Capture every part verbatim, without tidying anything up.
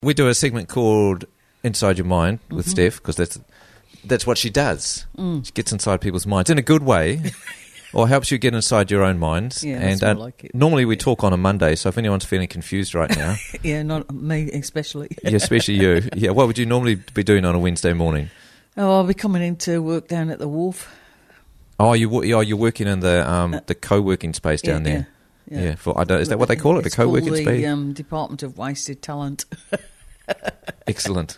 We do a segment called Inside Your Mind with Mm-hmm. Steph, because that's that's what she does. Mm. She gets inside people's minds in a good way, or helps you get inside your own minds. Yeah, and that's more like it. normally we talk on a Monday, so if anyone's feeling confused right now, Yeah, not me especially. yeah, especially you, yeah, what would you normally be doing on a Wednesday morning? Oh, I'll be coming into work down at the wharf. Oh, you wo- oh, you're working in the um, the co-working space down yeah, there. Yeah, Yeah, for I don't. Is that what they call it? It's the co-working called space. the um, Department of Wasted Talent. Excellent.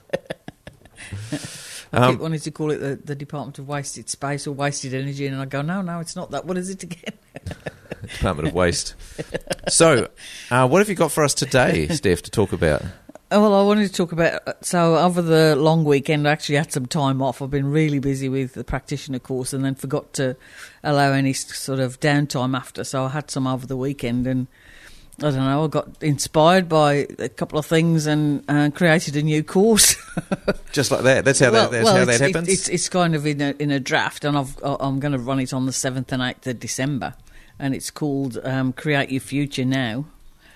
I Um, keep wanting to call it the, the Department of Wasted Space or Wasted Energy, and I go, no, no, it's not that. What is it again? Department of Waste. So, uh, what have you got for us today, Steph, to talk about? Oh, well, I wanted to talk about, so over the long weekend, I actually had some time off. I've been really busy with the practitioner course and then forgot to allow any sort of downtime after. So I had some over the weekend, and I don't know, I got inspired by a couple of things and uh, created a new course. Just like that. That's how well, that. That's well, how it's, that happens. It's, it's kind of in a, in a draft, and I've, I'm going to run it on the seventh and eighth of December, and it's called um, Create Your Future Now.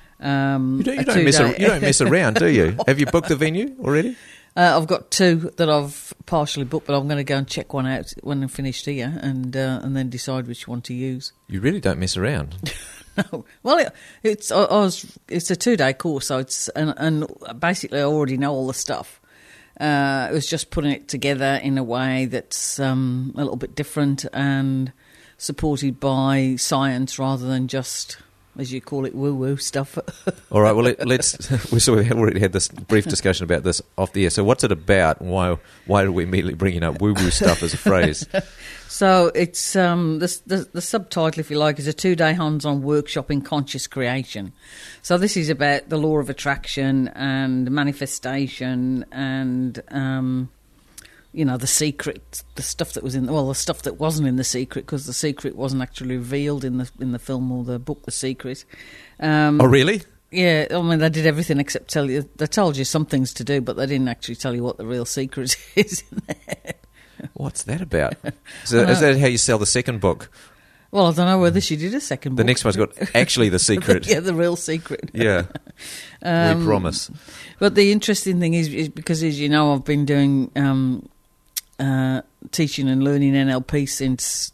Um, you don't, you a don't mess. two-day- ar- You don't mess around, do you? Have you booked the venue already? Uh, I've got two that I've partially booked, but I'm going to go and check one out when I'm finished here, and uh, and then decide which one to use. You really don't mess around. No, well, it, it's I, I was it's a two day course, so it's and, and basically I already know all the stuff. Uh, it was just putting it together in a way that's um, a little bit different and supported by science rather than just, as you call it, woo-woo stuff. All right. Well, let, let's. We sort of already had this brief discussion about this off the air. So, what's it about? And why? Why did we immediately bring up woo-woo stuff as a phrase? So it's um, the, the the subtitle, if you like, is a two-day hands-on workshop in conscious creation. So this is about the law of attraction and manifestation and um, you know, the secret, the stuff that was in well, the stuff that wasn't in The Secret, because The Secret wasn't actually revealed in the in the film or the book The Secret. Um, Oh, really? Yeah, I mean, they did everything except tell you. They told you some things to do, but they didn't actually tell you what the real secret is in there. What's that about? So, is that how you sell the second book? Well, I don't know whether she did a second book. The next one's got actually the secret. Yeah, the real secret. Yeah. Um, we promise. But the interesting thing is, is because, as you know, I've been doing um, uh, teaching and learning N L P since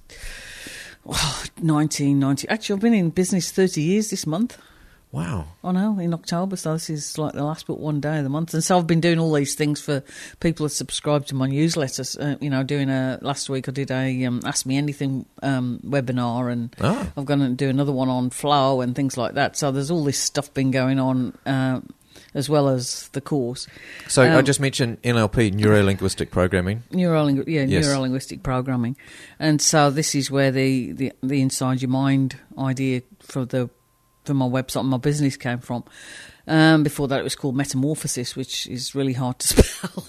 oh, nineteen ninety. Actually, I've been in business thirty years this month. Wow. I know, in October, so this is like the last but one day of the month. And so I've been doing all these things for people that subscribe to my newsletters. Uh, you know, doing a, last week I did a um, Ask Me Anything um, webinar, and Oh. I've going to do another one on flow and things like that. So there's all this stuff been going on, uh, as well as the course. So I Um, just mentioned N L P, neuro-linguistic programming. Neuroling- yeah, Yes. neuro-linguistic programming. And so this is where the, the, the inside your mind idea for the for my website and my business came from. Um, before that, it was called Metamorphosis, which is really hard to spell.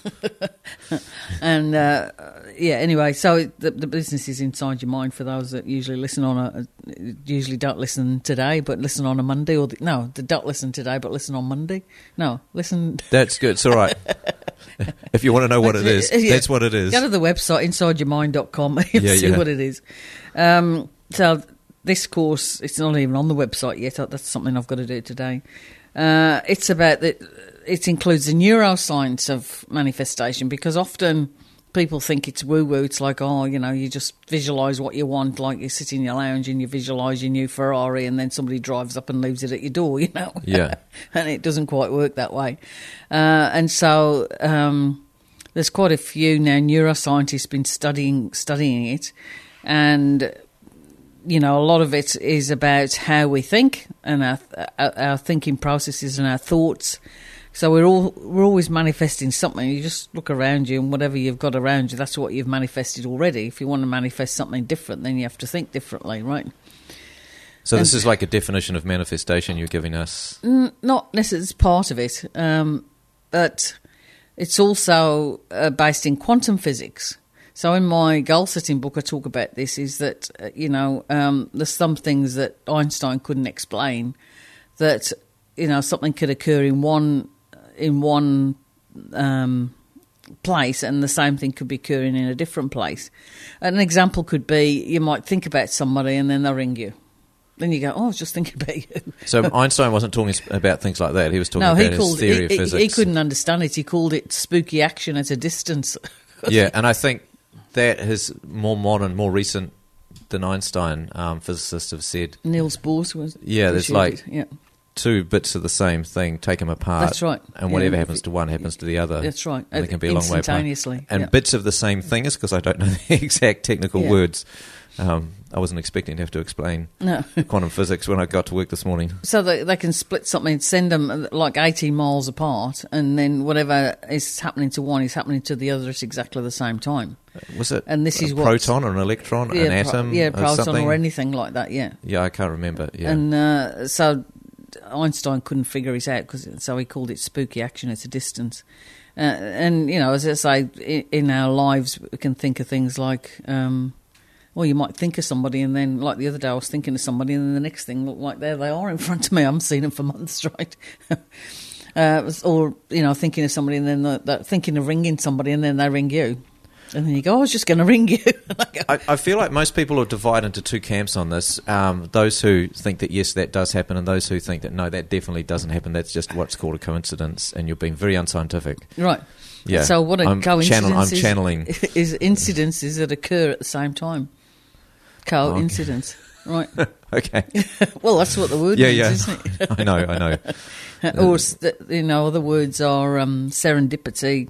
and uh, yeah, anyway, so the, the business is inside your mind for those that usually listen on a, usually don't listen today, but listen on a Monday, or the, no, they don't listen today, but listen on Monday. No, listen. That's good. It's all right. If you want to know what it is, Yeah. that's what it is. Go to the website, inside your mind dot com, and Yeah, see yeah. what it is. Um, so this course, it's not even on the website yet. That's something I've got to do today. Uh, it's about the, it includes the neuroscience of manifestation, because often people think it's woo-woo. It's like, oh, you know, you just visualise what you want, like you sit in your lounge and you visualise your new Ferrari, and then somebody drives up and leaves it at your door, you know. Yeah. And it doesn't quite work that way. Uh, and so um, there's quite a few now neuroscientists been studying studying it, and you know, a lot of it is about how we think and our, our, our thinking processes and our thoughts. So we're all we're always manifesting something. You just look around you, and whatever you've got around you, that's what you've manifested already. If you want to manifest something different, then you have to think differently, right? So this And- is like a definition of manifestation you're giving us. N- not necessarily, it's part of it, um, but it's also uh, based in quantum physics. So in my goal-setting book, I talk about this, is that, uh, you know, um, there's some things that Einstein couldn't explain, that, you know, something could occur in one in one um, place and the same thing could be occurring in a different place. An example could be, you might think about somebody and then they'll ring you. then you go, oh, I was just thinking about you. So Einstein wasn't talking about things like that. He was talking no, about he his called, theory he, of he, physics. he couldn't understand it. He called it spooky action at a distance. Yeah, and I think that his more modern, more recent than Einstein um, physicists have said. Niels Bohr was. Yeah, there's like yeah. two bits of the same thing. Take them apart. That's right. And whatever yeah. happens to one happens to the other. That's right. And they can be a long way apart. Instantaneously. And yeah. bits of the same thing is because I don't know the exact technical yeah. words. Um, I wasn't expecting to have to explain no. quantum physics when I got to work this morning. So they, they can split something, send them like eighteen miles apart, and then whatever is happening to one is happening to the other at exactly the same time. Was it and this a is what, proton or an electron, yeah, an pro- atom? Yeah, or proton something? or anything like that, yeah. Yeah, I can't remember. Yeah. And uh, so Einstein couldn't figure it out, cause, so he called it spooky action at a distance. Uh, and, you know, as I say, in, in our lives, we can think of things like... Um, Well, you might think of somebody, and then, like the other day, I was thinking of somebody, and then the next thing, look, like there they are in front of me. I haven't seen them for months, right? uh, or, you know, thinking of somebody, and then the, the, thinking of ringing somebody, and then they ring you. And then you go, I was just going to ring you. I, I feel like most people are divided into two camps on this. Um, those who think that, yes, that does happen, and those who think that, no, that definitely doesn't happen. That's just what's called a coincidence, and you're being very unscientific. Right. Yeah. So what a I'm coincidence channel, I'm is, channeling. is incidences that occur at the same time. Coincidence, okay. Right? Okay. Well, that's what the word yeah, means, yeah. isn't it? I know, I know. Or, you know, other words are um, serendipity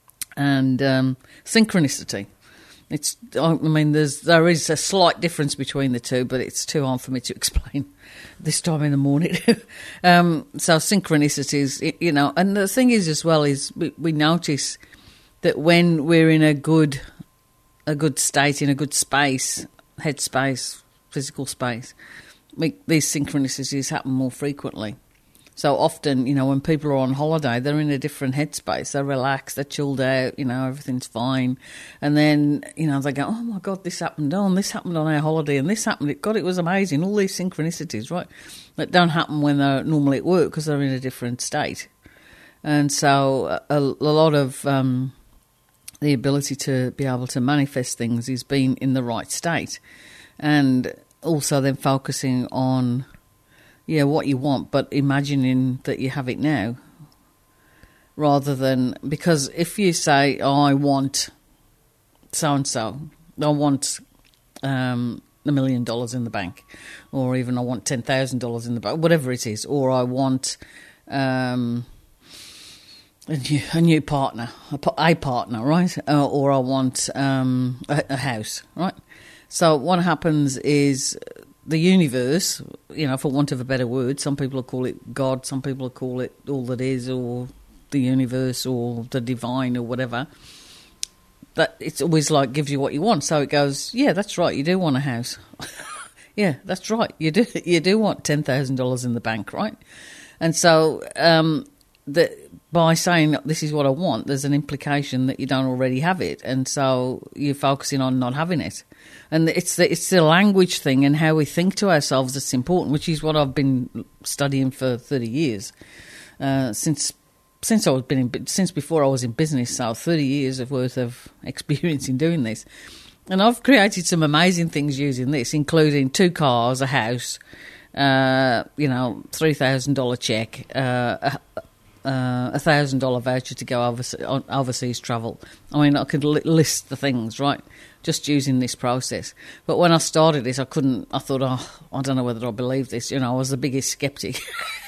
and um, synchronicity. It's, I mean, there's there is a slight difference between the two, but it's too hard for me to explain this time in the morning. um, so synchronicities, you know, and the thing is as well is we, we notice that when we're in a good a good state, in a good space, head space, physical space, we, these synchronicities happen more frequently. So often, you know, when people are on holiday, they're in a different headspace. They're relaxed, they're chilled out, you know, everything's fine. And then, you know, they go, oh, my God, this happened on, this happened on our holiday, and this happened. God, it was amazing. All these synchronicities, right, that don't happen when they're normally at work because they're in a different state. And so a, a lot of um, the ability to be able to manifest things is being in the right state. And also then focusing on... yeah, what you want, but imagining that you have it now, rather than, because if you say, oh, I want so-and-so, I want um, a million dollars in the bank, or even I want ten thousand dollars in the bank, whatever it is, or I want um, a, new, a new partner, a, a partner, right, uh, or I want um, a, a house, right? So what happens is... the universe, you know, for want of a better word, some people will call it God, some people will call it all that is, or the universe, or the divine, or whatever. But it's always like gives you what you want. So it goes, yeah, that's right, you do want a house. Yeah, that's right, you do. You do want ten thousand dollars in the bank, right? And so um, the, by saying this is what I want, there's an implication that you don't already have it, and so you're focusing on not having it. And it's the, it's the language thing and how we think to ourselves that's important, which is what I've been studying for thirty years, uh, since since I was been in, since before I was in business. So thirty years of worth of experience in doing this, and I've created some amazing things using this, including two cars, a house, uh, you know, three thousand dollar check, uh, a uh, a thousand dollar voucher to go overseas, on overseas travel. I mean, I could li- list the things, right? Just using this process. But when I started this, I couldn't, I thought, oh, I don't know whether I believe this. You know, I was the biggest skeptic.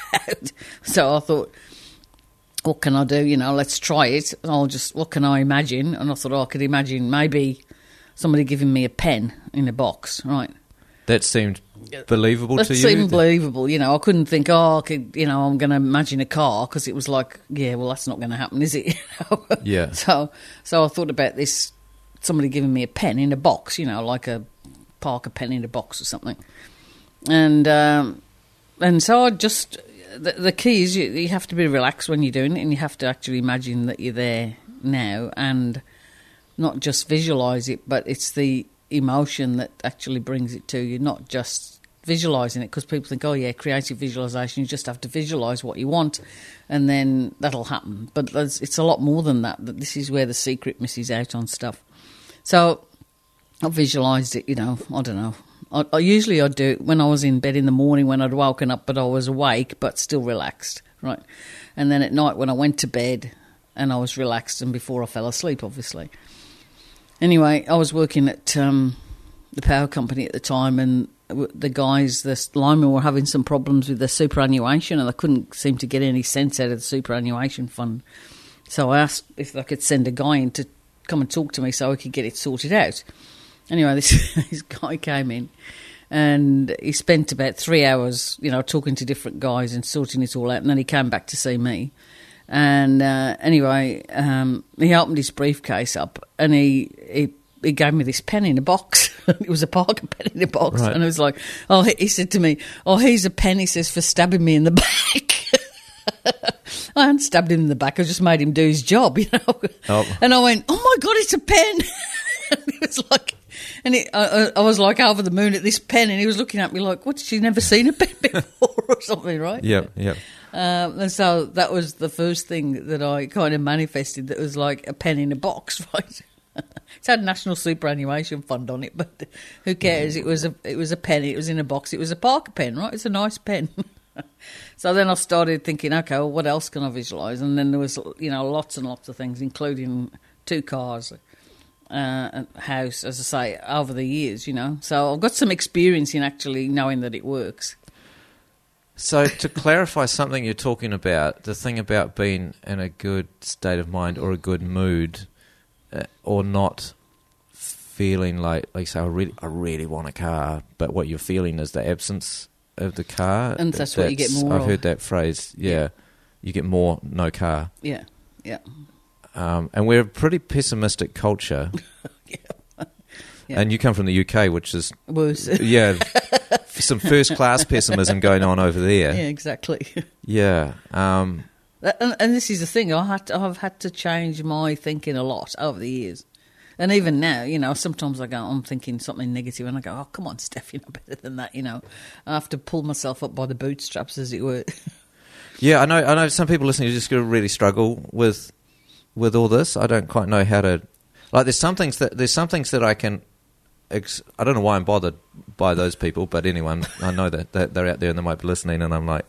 So I thought, what can I do? You know, let's try it. I'll just, what can I imagine? And I thought, oh, I could imagine maybe somebody giving me a pen in a box, right? That seemed believable that to you? That seemed believable. You know, I couldn't think, oh, I could, you know, I'm going to imagine a car, because it was like, yeah, well, that's not going to happen, is it? You know? Yeah. So, so I thought about this, somebody giving me a pen in a box, you know, like a Parker pen in a box or something. And um, and so I just, the, the key is you, you have to be relaxed when you're doing it, and you have to actually imagine that you're there now, and not just visualise it, but it's the emotion that actually brings it to you, not just visualising it, because people think, oh yeah, creative visualisation, you just have to visualise what you want and then that'll happen. But it's a lot more than that. This is where the secret misses out on stuff. So I visualised it, you know, I don't know, I, I usually I'd do it when I was in bed in the morning when I'd woken up, but I was awake but still relaxed, right? And then at night when I went to bed and I was relaxed and before I fell asleep, obviously. Anyway, I was working at um, the power company at the time, and the guys, the linemen, were having some problems with the superannuation, and they couldn't seem to get any sense out of the superannuation fund. So I asked if I could send a guy in to come and talk to me so I could get it sorted out. Anyway, this, this guy came in, and he spent about three hours, you know, talking to different guys and sorting it all out, and then he came back to see me. And uh, anyway, um, he opened his briefcase up, and he, he he gave me this pen in a box. It was a Parker pen in a box. Right. And I was like, oh, he said to me, oh, here's a pen, he says, for stabbing me in the back. I hadn't stabbed him in the back, I just made him do his job, you know. Oh. And I went, oh, my God, it's a pen. And it was like, and it, I, I was like over the moon at this pen, and he was looking at me like, what, she's never seen a pen before or something, right? Yeah, yeah. Um, and so that was the first thing that I kind of manifested that was like a pen in a box, right? It's had National Superannuation Fund on it, but who cares? It was a it was a pen. It was in a box. It was a Parker pen, right? It's a nice pen. So then I started thinking, okay, well, what else can I visualise? And then there was, you know, lots and lots of things, including two cars, uh, a house, as I say, over the years, you know. So I've got some experience in actually knowing that it works. So to clarify something you're talking about, the thing about being in a good state of mind or a good mood, uh, or not feeling like, like say, I really, I really want a car, but what you're feeling is the absence of the car. And that's, that's what you get more I've of. heard that phrase, yeah. yeah. You get more no car. Yeah, yeah. Um, and we're a pretty pessimistic culture. yeah. Yeah. And you come from the U K, which is... Worse. Yeah, some first-class pessimism going on over there. Yeah, exactly. Yeah. Um, and, and this is the thing, I had to, I've had to change my thinking a lot over the years. And even now, you know, sometimes I go, I'm thinking something negative, and I go, oh, come on, Steph, you're not better than that, you know. I have to pull myself up by the bootstraps, as it were. Yeah, I know I know some people listening are just going to really struggle with with all this. I don't quite know how to... Like, there's some things that, there's some things that I can... Ex- I don't know why I'm bothered by those people, but anyone, I know that, that they're out there and they might be listening, and I'm like...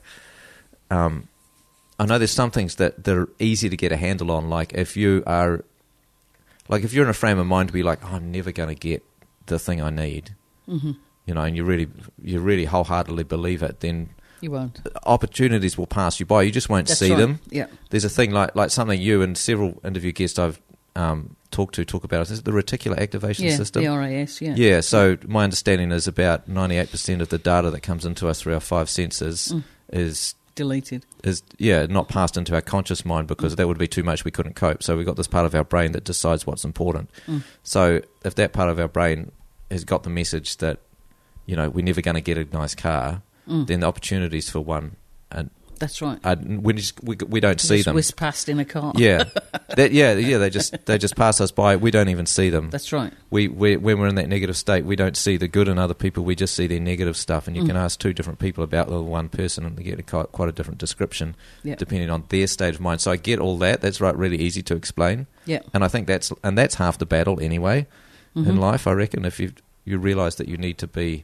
Um, I know there's some things that, that are easy to get a handle on, like if you are... Like, if you're in a frame of mind to be like, oh, I'm never going to get the thing I need, mm-hmm. you know, and you really, you really wholeheartedly believe it, then you won't. Opportunities will pass you by. You just won't That's see right. them. Yeah. There's a thing like like something you and several interview guests I've um, talked to talk about. Is it the reticular activation yeah, system? the R A S, yeah. Yeah, so my understanding is about ninety-eight percent of the data that comes into us through our five senses mm. is... deleted. Is yeah, not passed into our conscious mind, because mm. that would be too much. We couldn't cope. So we've got this part of our brain that decides what's important. Mm. So if that part of our brain has got the message that, you know, we're never going to get a nice car, mm. then the opportunities for one, and that's right. Are, we just we, we don't you see just them. Whiz past in a car. Yeah, that, yeah, yeah. They just they just pass us by. We don't even see them. That's right. We, we when we're in that negative state, we don't see the good in other people. We just see their negative stuff. And you mm. can ask two different people about the one person, and they get a, quite, quite a different description yep. depending on their state of mind. So I get all that. That's right. Really easy to explain. Yeah. And I think that's and that's half the battle anyway mm-hmm. in life. I reckon if you you realise that you need to be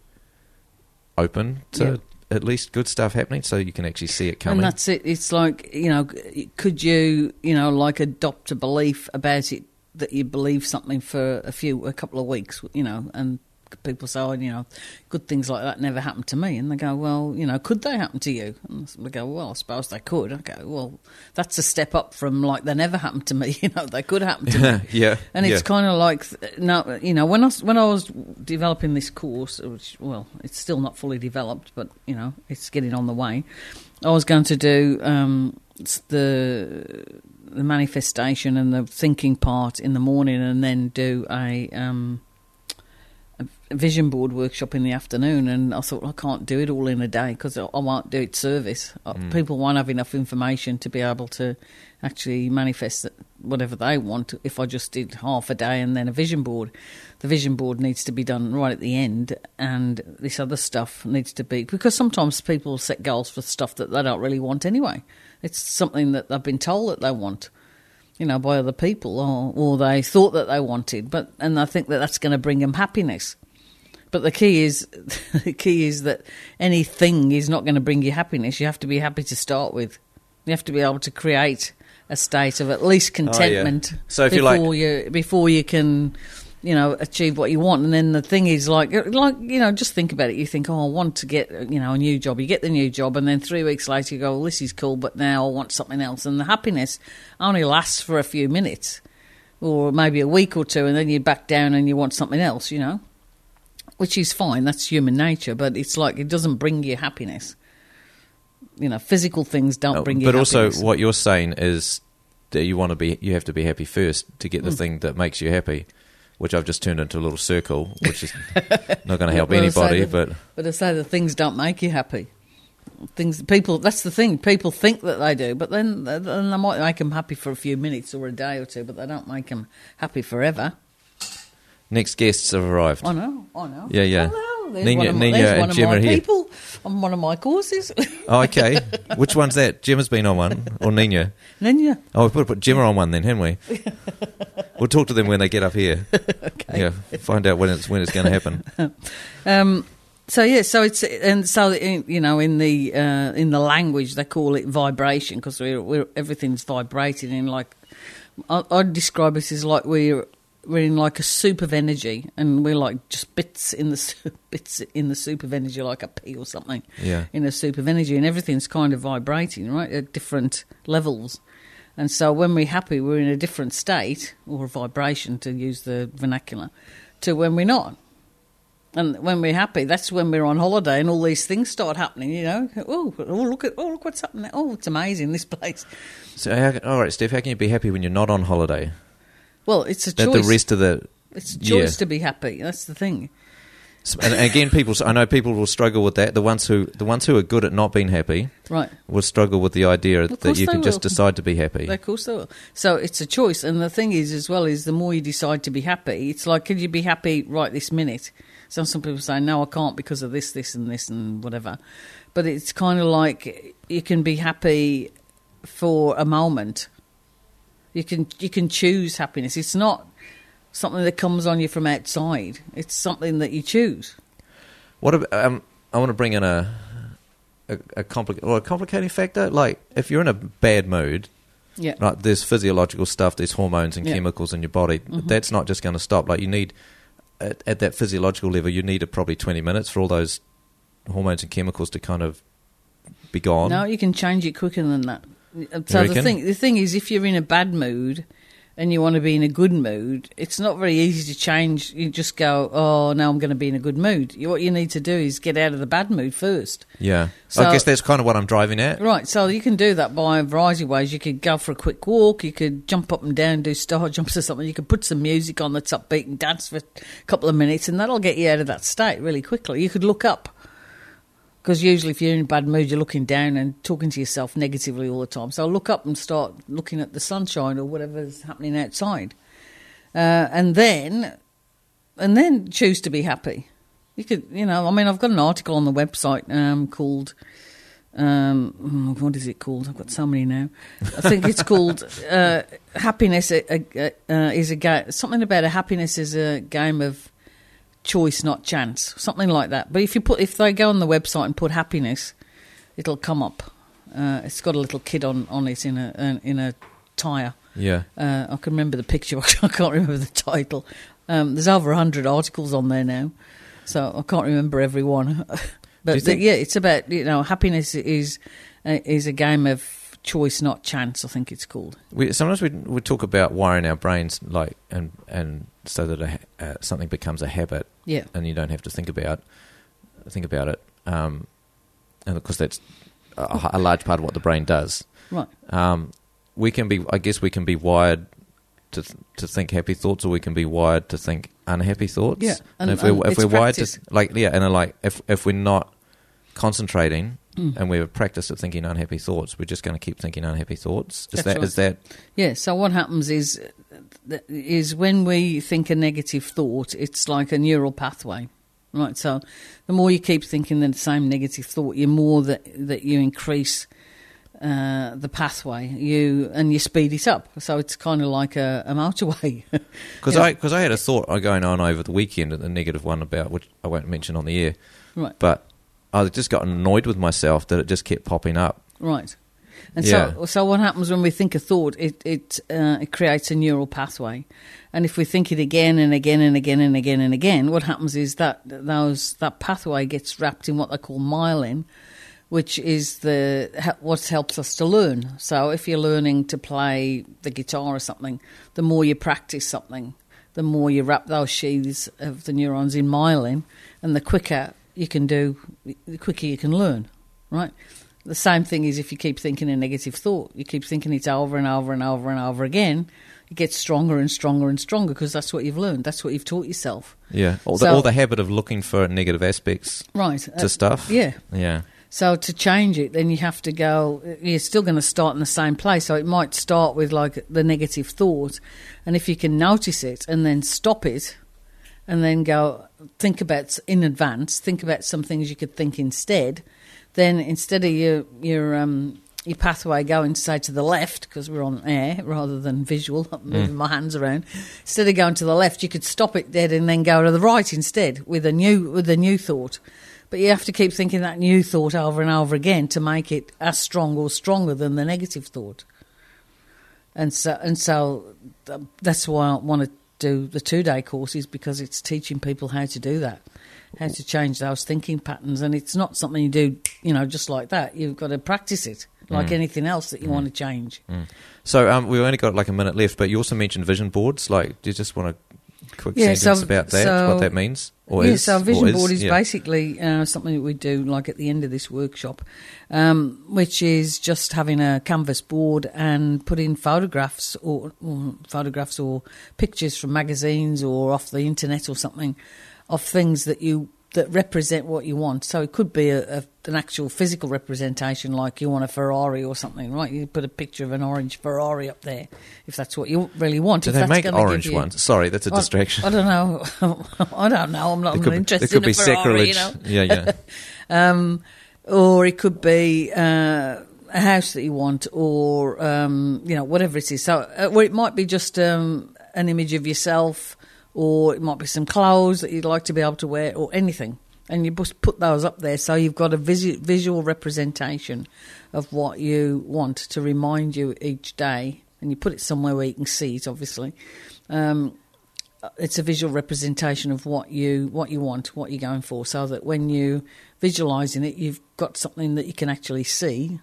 open to. Yep. At least good stuff happening, so you can actually see it coming. And that's it. It's like, you know, could you, you know, like adopt a belief about it, that you believe something for a few, a couple of weeks, you know, and people say, oh, you know, good things like that never happened to me. And they go, well, you know, could they happen to you? And they go, well, I suppose they could. I go, well, that's a step up from like they never happened to me. You know, they could happen to me. yeah. And it's yeah. kind of like, no, you know, when I, when I was developing this course, which, well, it's still not fully developed, but, you know, it's getting on the way. I was going to do um, the the manifestation and the thinking part in the morning, and then do a... Um, a vision board workshop in the afternoon, and I thought, I can't do it all in a day because I won't do it service. Mm. People won't have enough information to be able to actually manifest whatever they want if I just did half a day and then a vision board. The vision board needs to be done right at the end, and this other stuff needs to be... Because sometimes people set goals for stuff that they don't really want anyway. It's something that they've been told that they want, you know, by other people, or, or they thought that they wanted, but and I think that that's going to bring them happiness. But the key is the key is that anything is not going to bring you happiness. You have to be happy to start with. You have to be able to create a state of at least contentment oh, yeah. so if before you like, you before you can, you know, achieve what you want. And then the thing is, like, like you know, just think about it. You think, oh, I want to get, you know, a new job. You get the new job, and then three weeks later you go, well, this is cool, but now I want something else. And the happiness only lasts for a few minutes, or maybe a week or two, and then you back down and you want something else, you know, which is fine. That's human nature, but it's like it doesn't bring you happiness. You know, physical things don't bring you but happiness. But also what you're saying is that you want to be, you have to be happy first to get the mm. thing that makes you happy, which I've just turned into a little circle, which is not going to help well, anybody. that, but but I say the things don't make you happy. Things, people. That's the thing. People think that they do, but then, then they might make them happy for a few minutes or a day or two, but they don't make them happy forever. Next guests have arrived. I know, I know. Yeah, yeah. I know. There's Nina, one of, Nina there's and one of Gemma my are here. people on one of my courses. Oh, okay. Which one's that? Gemma's been on one, or Nina? Nina. Oh, we've got to put Gemma on one then, haven't we? We'll talk to them when they get up here. Okay. Yeah, find out when it's when it's going to happen. um. So yeah, so it's and so in, you know in the uh, in the language they call it vibration because we're, we're everything's vibrating in like I, I'd describe it as like we're we're in like a soup of energy and we're like just bits in the bits in the soup of energy like a pea or something. Yeah. In a soup of energy and everything's kind of vibrating right at different levels, and so when we're happy we're in a different state or vibration to use the vernacular to when we're not. And when we're happy, that's when we're on holiday and all these things start happening, you know. Oh, oh look at oh, look what's happening. Oh, it's amazing, this place. So, how, all right, Steph, how can you be happy when you're not on holiday? Well, it's a That choice. the rest of the It's a choice yeah. to be happy. That's the thing. So, and again, people. I know people will struggle with that. The ones who the ones who are good at not being happy Right. will struggle with the idea that you can will. just decide to be happy. Of course they will. So it's a choice. And the thing is, as well, is the more you decide to be happy, it's like, can you be happy right this minute? So some people say, no, I can't because of this, this and this and whatever. But it's kind of like you can be happy for a moment. You can you can choose happiness. It's not something that comes on you from outside. It's something that you choose. What about, um, I want to bring in a a, a, complica- or a complicating factor. Like if you're in a bad mood, Yeah. like there's physiological stuff, there's hormones and Yeah. chemicals in your body. Mm-hmm. That's not just going to stop. Like you need at, at that physiological level, you need probably twenty minutes for all those hormones and chemicals to kind of be gone. No, you can change it quicker than that. So the thing, the thing is, if you're in a bad mood and you want to be in a good mood, it's not very easy to change. You just go, oh, now I'm going to be in a good mood. You, what you need to do is get out of the bad mood first. Yeah. So, I guess that's kind of what I'm driving at. Right, so you can do that by a variety of ways. You could go for a quick walk, you could jump up and down, do star jumps or something. You could put some music on that's upbeat and dance for a couple of minutes, and that'll get you out of that state really quickly. You could look up. Because usually if you're in a bad mood, you're looking down and talking to yourself negatively all the time. So look up and start looking at the sunshine or whatever's happening outside. Uh, and then and then choose to be happy. You could, you know, I mean, I've got an article on the website um, called, um, what is it called? I've got so many now. I think it's called uh, Happiness uh, uh, is a game, something about a happiness is a game of choice, not chance, something like that. But if you put, if they go on the website and put happiness, it'll come up. Uh, it's got a little kid on, on it in a in a tyre. Yeah. Uh, I can remember the picture. I can't remember the title. Um, there's over a hundred articles on there now, so I can't remember every one. But think- the, yeah, it's about, you know, happiness is uh, is a game of choice, not chance. I think it's called. We, sometimes we we talk about wiring our brains like and and so that a, uh, something becomes a habit. Yeah. And you don't have to think about think about it. Um, and of course, that's a, a large part of what the brain does. Right. Um, we can be, I guess, we can be wired to th- to think happy thoughts, or we can be wired to think unhappy thoughts. Yeah. And, And- if we're and if it's we're wired practice. to like yeah, and like if if we're not concentrating Mm. and we've practiced at thinking unhappy thoughts, we're just going to keep thinking unhappy thoughts. Is That's that right. is that Yeah, so what happens is is when we think a negative thought, it's like a neural pathway, right? So the more you keep thinking the same negative thought, the more that, that you increase uh, the pathway, you and you speed it up. So it's kind of like a, a motorway. Because I, cause I had a thought going on over the weekend, the negative one about, which I won't mention on the air, right. but I just got annoyed with myself that it just kept popping up. Right. And Yeah. so, so what happens when we think a thought? It it uh, it creates a neural pathway, and if we think it again and again and again and again and again, what happens is that those that pathway gets wrapped in what they call myelin, which is the what helps us to learn. So, if you're learning to play the guitar or something, the more you practice something, the more you wrap those sheaths of the neurons in myelin, and the quicker you can do, the quicker you can learn, right? The same thing is if you keep thinking a negative thought, you keep thinking it over and over and over and over again, it gets stronger and stronger and stronger because that's what you've learned. That's what you've taught yourself. Yeah, or the, So- or the habit of looking for negative aspects Right. to uh, stuff. Yeah. Yeah. So to change it, then you have to go, you're still going to start in the same place. So it might start with like the negative thought. And if you can notice it and then stop it and then go think about in advance, think about some things you could think instead, then instead of your your um, your pathway going, say, to the left, because we're on air rather than visual, I'm moving my hands around, instead of going to the left, you could stop it dead and then go to the right instead with a new with a new thought. But you have to keep thinking that new thought over and over again to make it as strong or stronger than the negative thought. And so, and so that's why I want to do the two-day courses, because it's teaching people how to do that, how to change those thinking patterns. And it's not something you do, you know, just like that. You've got to practice it, like Mm. anything else that you Mm. want to change. Mm. So um, we've only got like a minute left, but you also mentioned vision boards. Like, do you just want a quick Yeah, sentence so- about that, so- what that means? Or yeah, is, so a or vision is? board is Yeah. basically uh, something that we do like at the end of this workshop, um, which is just having a canvas board and putting photographs or, or photographs or pictures from magazines or off the internet or something of things that you that represent what you want. So it could be a, a, an actual physical representation, like you want a Ferrari or something, right? You put a picture of an orange Ferrari up there, if that's what you really want. Do if they that's make gonna give orange you- ones? Sorry, that's a I- distraction. I, don't know. I don't know. I'm not, It I'm could not be- interested it could in a be Ferrari, sacrilege. you know. Yeah, yeah. Um, or it could be uh, a house that you want, or um, you know, whatever it is. So, uh, or it might be just um, an image of yourself, or it might be some clothes that you'd like to be able to wear, or anything. And you just put those up there, so you've got a visu- visual representation of what you want to remind you each day, and you put it somewhere where you can see it. Obviously, um, it's a visual representation of what you what you want, what you're going for, so that when you visualising it, you've got something that you can actually see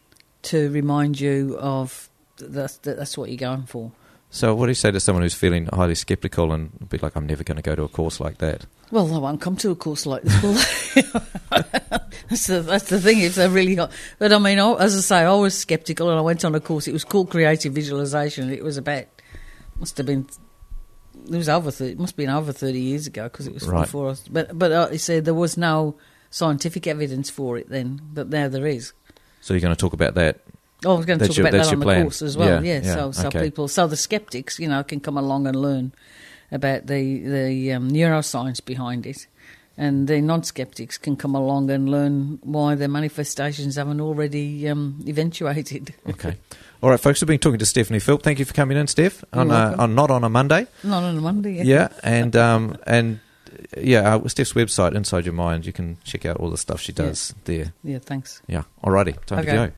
to remind you of that, that that's what you're going for. So what do you say to someone who's feeling highly sceptical and be like, I'm never going to go to a course like that? Well, they won't come to a course like this, will they? that's, the, that's the thing, if they're really hot. But I mean, I, as I say, I was sceptical and I went on a course. It was called Creative Visualisation. It was about, must have been, it was over, thirty, it must have been over thirty years ago, because it was Right. before us. But, but uh, you said there was no scientific evidence for it then, but now there is. So you're going to talk about that? Oh, I was going to That's talk your- about that's that on your the plan. course as well. Yeah, Yeah, yeah, so so okay. people, so the skeptics, you know, can come along and learn about the the um, neuroscience behind it, and the non-skeptics can come along and learn why their manifestations haven't already um, eventuated. Okay. All right, folks, we've been talking to Stephanie Philp. Thank you for coming in, Steph. You're On, uh, welcome. on Not on a Monday. Not on a Monday. Yeah. Yeah, and um, and uh, yeah, uh, Steph's website, Inside Your Mind, you can check out all the stuff she does there. Yeah. Thanks. Yeah. Alrighty, time Okay. to go.